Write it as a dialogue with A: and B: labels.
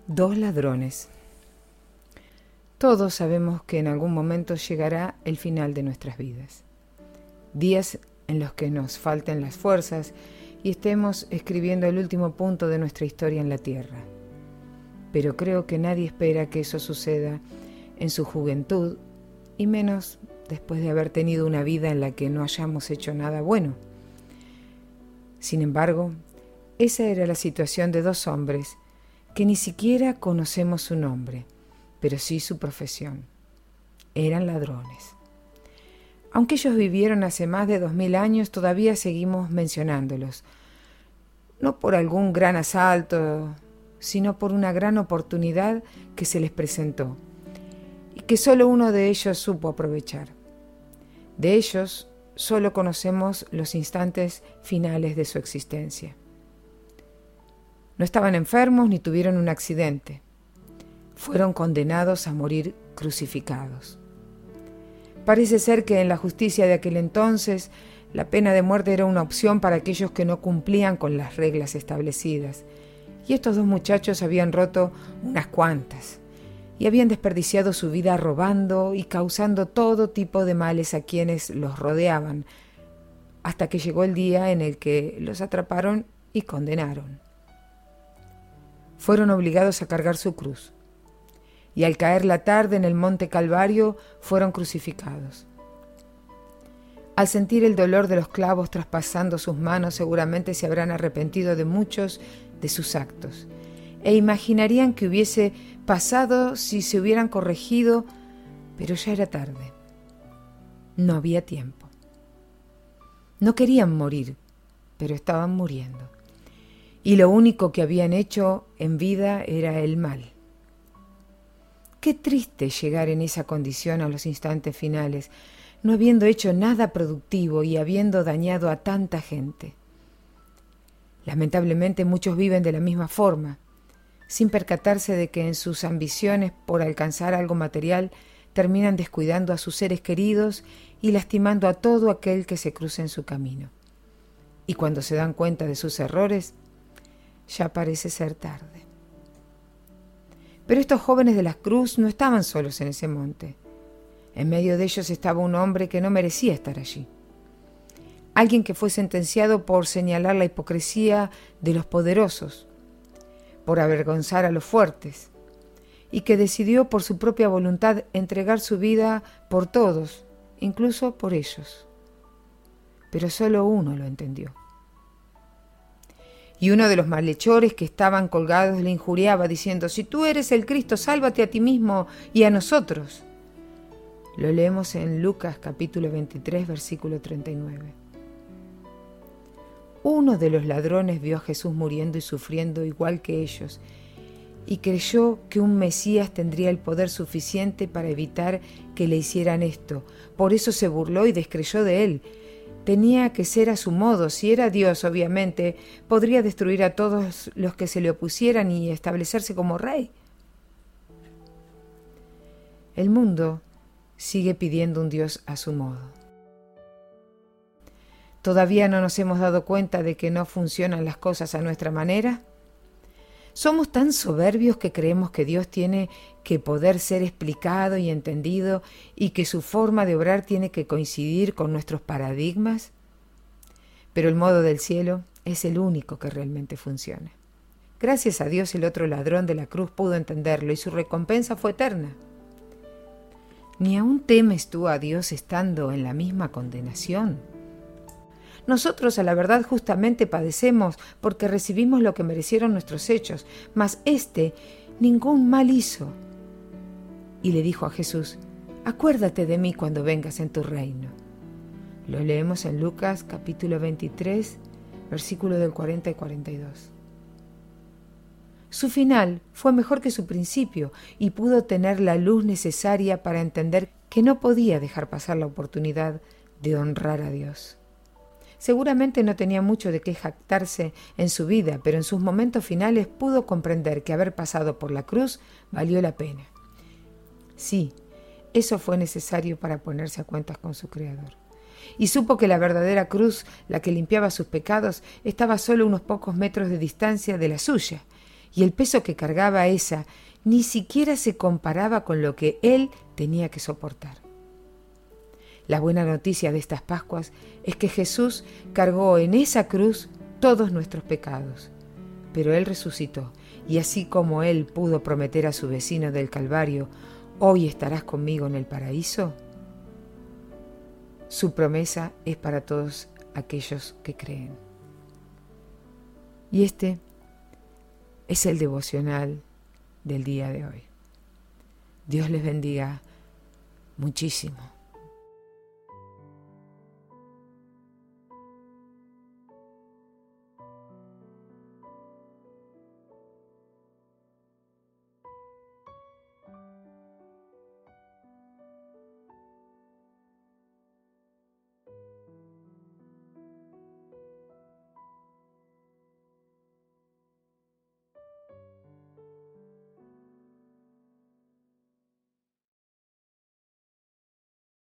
A: Dos ladrones. Todos sabemos que en algún momento llegará el final de nuestras vidas. Días en los que nos falten las fuerzas y estemos escribiendo el último punto de nuestra historia en la tierra. Pero creo que nadie espera que eso suceda en su juventud y menos después de haber tenido una vida en la que no hayamos hecho nada bueno. Sin embargo, esa era la situación de dos hombres que ni siquiera conocemos su nombre, pero sí su profesión. Eran ladrones. Aunque ellos vivieron hace más de 2000 años, todavía seguimos mencionándolos. No por algún gran asalto, sino por una gran oportunidad que se les presentó y que solo uno de ellos supo aprovechar. De ellos solo conocemos los instantes finales de su existencia. No estaban enfermos ni tuvieron un accidente. Fueron condenados a morir crucificados. Parece ser que en la justicia de aquel entonces la pena de muerte era una opción para aquellos que no cumplían con las reglas establecidas. Y estos dos muchachos habían roto unas cuantas y habían desperdiciado su vida robando y causando todo tipo de males a quienes los rodeaban, hasta que llegó el día en el que los atraparon y condenaron. Fueron obligados a cargar su cruz, y al caer la tarde en el monte Calvario fueron crucificados. Al sentir el dolor de los clavos traspasando sus manos, seguramente se habrán arrepentido de muchos de sus actos, e imaginarían que hubiese pasado si se hubieran corregido, pero ya era tarde. No había tiempo. No querían morir, pero estaban muriendo. Y lo único que habían hecho en vida era el mal. Qué triste llegar en esa condición a los instantes finales, no habiendo hecho nada productivo y habiendo dañado a tanta gente. Lamentablemente muchos viven de la misma forma, sin percatarse de que en sus ambiciones por alcanzar algo material terminan descuidando a sus seres queridos y lastimando a todo aquel que se cruce en su camino. Y cuando se dan cuenta de sus errores, ya parece ser tarde. Pero estos jóvenes de la cruz no estaban solos en ese monte. En medio de ellos estaba un hombre que no merecía estar allí. Alguien que fue sentenciado por señalar la hipocresía de los poderosos, por avergonzar a los fuertes, y que decidió por su propia voluntad entregar su vida por todos, incluso por ellos. Pero solo uno lo entendió. Y uno de los malhechores que estaban colgados le injuriaba diciendo: «Si tú eres el Cristo, sálvate a ti mismo y a nosotros». Lo leemos en Lucas capítulo 23, versículo 39. Uno de los ladrones vio a Jesús muriendo y sufriendo igual que ellos y creyó que un Mesías tendría el poder suficiente para evitar que le hicieran esto. Por eso se burló y descreyó de él. Tenía que ser a su modo. Si era Dios, obviamente, podría destruir a todos los que se le opusieran y establecerse como rey. El mundo sigue pidiendo un Dios a su modo. ¿Todavía no nos hemos dado cuenta de que no funcionan las cosas a nuestra manera? ¿Somos tan soberbios que creemos que Dios tiene que poder ser explicado y entendido y que su forma de obrar tiene que coincidir con nuestros paradigmas? Pero el modo del cielo es el único que realmente funciona. Gracias a Dios el otro ladrón de la cruz pudo entenderlo y su recompensa fue eterna. ¿Ni aún temes tú a Dios estando en la misma condenación? Nosotros a la verdad justamente padecemos porque recibimos lo que merecieron nuestros hechos, mas éste ningún mal hizo. Y le dijo a Jesús: «Acuérdate de mí cuando vengas en tu reino». Lo leemos en Lucas capítulo 23, versículo del 40 y 42. Su final fue mejor que su principio y pudo tener la luz necesaria para entender que no podía dejar pasar la oportunidad de honrar a Dios. Seguramente no tenía mucho de qué jactarse en su vida, pero en sus momentos finales pudo comprender que haber pasado por la cruz valió la pena. Sí, eso fue necesario para ponerse a cuentas con su Creador. Y supo que la verdadera cruz, la que limpiaba sus pecados, estaba solo unos pocos metros de distancia de la suya, y el peso que cargaba esa ni siquiera se comparaba con lo que él tenía que soportar. La buena noticia de estas Pascuas es que Jesús cargó en esa cruz todos nuestros pecados, pero Él resucitó, y así como Él pudo prometer a su vecino del Calvario, hoy estarás conmigo en el paraíso, su promesa es para todos aquellos que creen. Y este es el devocional del día de hoy. Dios les bendiga muchísimo.